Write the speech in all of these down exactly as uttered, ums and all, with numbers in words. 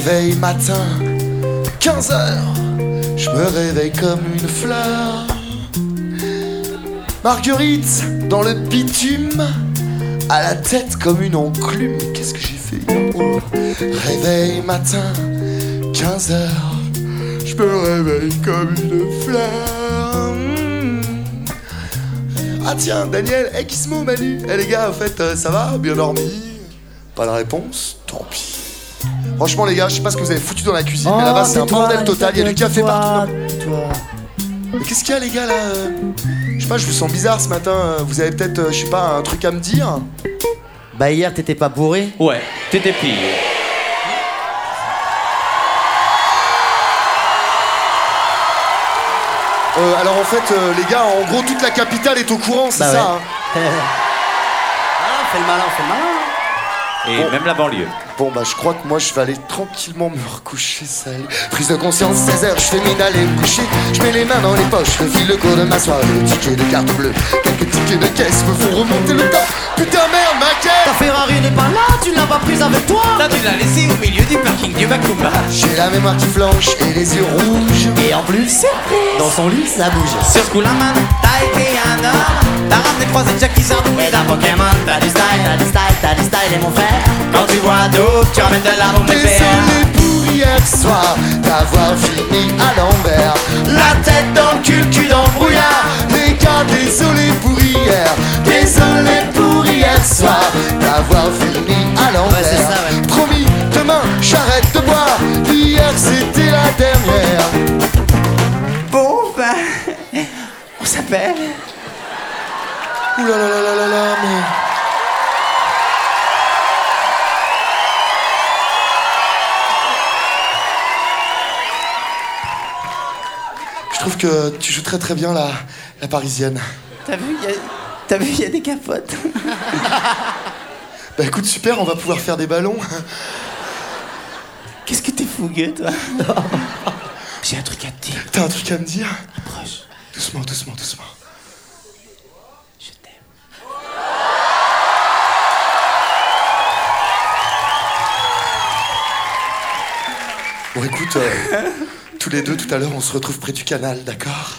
Réveil matin, quinze heures, je me réveille comme une fleur. Marguerite dans le bitume, à la tête comme une enclume. Qu'est-ce que j'ai fait? Oh. Réveil matin, quinze heures, je me réveille comme une fleur. Mmh. Ah tiens, Daniel, hey, Gizmo, Manu. Eh hey, les gars, en fait, euh, ça va? Bien dormi? Pas de réponse? Tant pis. Franchement les gars, je sais pas ce que vous avez foutu dans la cuisine, oh, mais là-bas c'est un bordel total, il y a du café partout. Toi. Mais qu'est-ce qu'il y a les gars là? Je sais pas, je vous sens bizarre ce matin, vous avez peut-être, je sais pas, un truc à me dire? Bah hier t'étais pas bourré? Ouais, t'étais pire. Euh, alors en fait, euh, les gars, en gros toute la capitale est au courant, c'est bah ça ouais. hein. Ah, fais le malin, fais le malin. Et bon. Même la banlieue. Bon bah je crois que moi je vais aller tranquillement me recoucher, salut. Prise de conscience, seize heures, je fais mine d'aller me coucher. Je mets les mains dans les poches, je file le cours de ma soirée. Le ticket de carte bleue, quelques tickets de caisse me font remonter le temps. Putain merde, ma caisse! Ta Ferrari n'est pas là, tu l'as pas prise avec toi. Là tu l'as laissé au milieu du parking du Macumba. J'ai la mémoire qui flanche et les yeux rouges. Et en plus, surprise, dans son lit ça bouge. Sur ce coup la main, t'as été un homme. T'as ramené croisé Jackie Sardou et d'un Pokémon. T'as du style, T'as du style, t'as du style et mon frère. quand tu vois d'eau, tu ramènes de la bombe de Désolé pour hier soir, d'avoir fini à l'envers. La tête dans le cul, cul dans le brouillard. Les gars, désolé pour hier. Désolé pour hier soir, d'avoir fini à l'envers. Ouais, c'est ça, ouais. Promis, demain, j'arrête de boire. Hier, c'était la dernière. Bon, ben, on s'appelle. Ouh là là là là là là, mais... Je trouve que tu joues très très bien la, la parisienne. T'as vu, y a... T'as vu, il y a des capotes. Bah écoute, super, on va pouvoir faire des ballons. Qu'est-ce que t'es fougueux, toi? J'ai un truc à te dire. T'as un truc à me dire? Approche. Doucement, doucement, doucement. Je t'aime. Bon écoute, euh, tous les deux tout à l'heure on se retrouve près du canal, d'accord?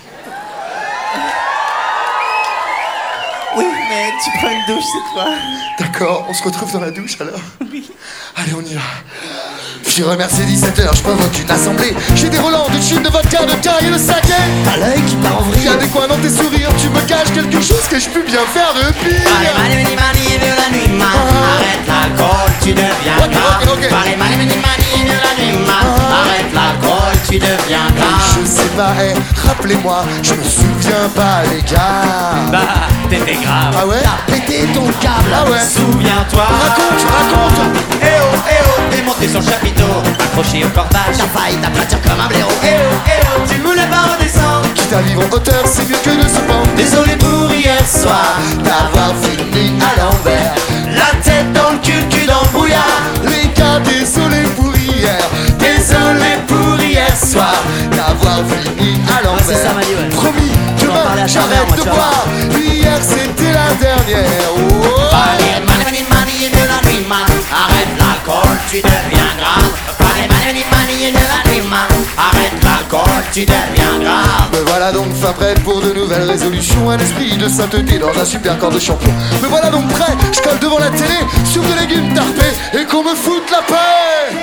Oui, mais tu prends une douche cette fois. D'accord, on se retrouve dans la douche alors? Oui. Allez, on y va. J'ai remercié dix-sept heures, je provoque une assemblée. J'ai des relents de chine, de vodka, de caille et de saké. T'as l'œil qui part en vrille. Y'a des coins dans tes sourires, tu me caches quelque chose que je peux bien faire de pire. Par les mani mani de la nuit, man. Ah. Arrête l'alcool, tu deviens Ok, grave. ok, ok. Par les mani mani mani de la nuit, man. Ah. Arrête l'alcool, tu deviens grave. Je sais pas, hey, rappelez-moi, je me souviens pas les gars. Bah, t'étais grave. Ah ouais? T'as pété ton câble. Ah ouais? Souviens-toi. Raconte, raconte. Eh oh, eh oh, t'es monté sur le chapiteau, accroché au cordage. T'as failli t'aplatir comme un blaireau. Eh oh, eh oh, tu voulais pas redescendre. Quitte à vivre en hauteur, c'est mieux que de se pendre. Désolé pour hier soir, D'avoir fini à l'envers. la tête dans le cul, cul dans le brouillard. Les gars, désolé pour hier. Désolé pour hier soir. D'avoir fini à l'envers. Ouais, c'est ça, Mali, ouais. Promis, Je vais en demain, parler à ta mère, j'arrête moi, de tu vas boire. Hier, c'était la dernière. Oh. Par les mani mani mani de la nuit, man. Arrête l'alcool, tu deviens grave. Par les mani mani mani de la nuit, man. Arrête l'alcool, tu deviens grave. Me voilà donc fin prêt pour de nouvelles résolutions. Un esprit de sainteté dans un super corps de champion. Me voilà donc prêt, je colle devant la télé sur des légumes tarpés et qu'on me foute la paix.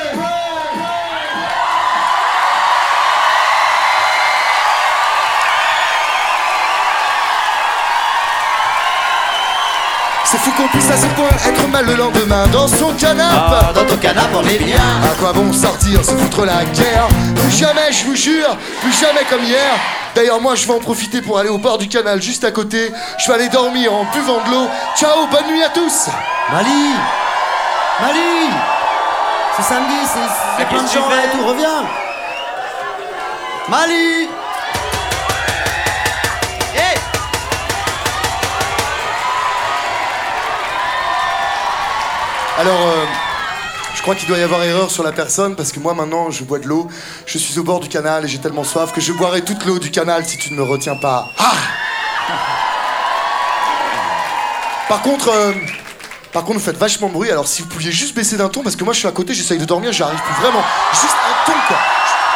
C'est fou qu'on puisse à ce point être mal le lendemain dans son canapé. Ah, dans ton canapé, on est bien. À quoi bon sortir, se foutre la guerre? Plus jamais, je vous jure, plus jamais comme hier. D'ailleurs, moi, je vais en profiter pour aller au bord du canal juste à côté. Je vais aller dormir en buvant de l'eau. Ciao, bonne nuit à tous. Mali Mali C'est samedi, c'est Mais c'est plein de qu'est-ce que gens tu là fais et tout, reviens. Mali Hey, Alors, euh, je crois qu'il doit y avoir erreur sur la personne parce que moi, maintenant, je bois de l'eau. Je suis au bord du canal et j'ai tellement soif que je boirai toute l'eau du canal si tu ne me retiens pas. Ah! Par contre, euh, Par contre, vous faites vachement de bruit, alors si vous pouviez juste baisser d'un ton, parce que moi je suis à côté, j'essaye de dormir, j'y arrive plus vraiment. Juste un ton, quoi.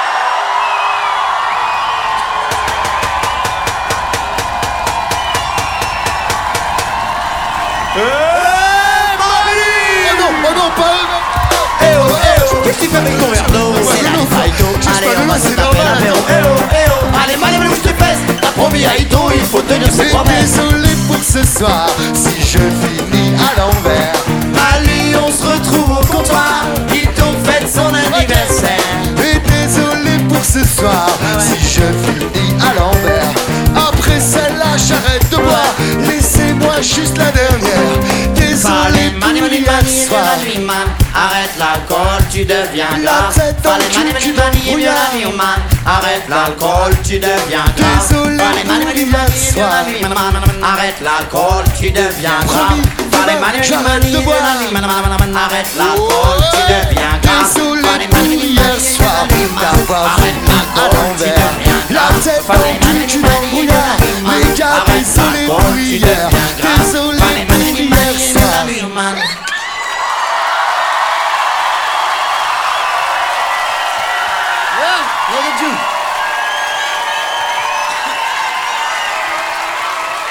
Oh non, oh non, pas eux. Eh oh, eh oh, qu'est-ce que tu fais avec ton verre d'eau? C'est la Aito. Allez, on va se taper l'apéro. Eh oh, eh oh, allez, allez, allez, bouge tes fesses. T'as promis à Ito, il faut tenir ses promesses. Désolé pour ce soir, si je finis à l'envers. Allez, on se retrouve au comptoir. Ito fête son anniversaire. Et désolé pour ce soir, si je finis à l'envers. Après celle-là, j'arrête de boire. Laissez-moi juste la dernière. Désolé pour hier soir. Arrête l'alcool, tu deviens grave. La tête dans le cul, tu brouillard. Arrête l'alcool, tu deviens grave. Désolé pour hier soir. Arrête l'alcool, tu deviens grave. Promis, j'arrête de boire. Arrête l'alcool, tu deviens grave. Désolé pour hier soir d'avoir fini à l'envers. La tête dans le cul, tu brouillard. Les gars, désolé pour hier. Désolé pour hier soir. Yeah, look at you.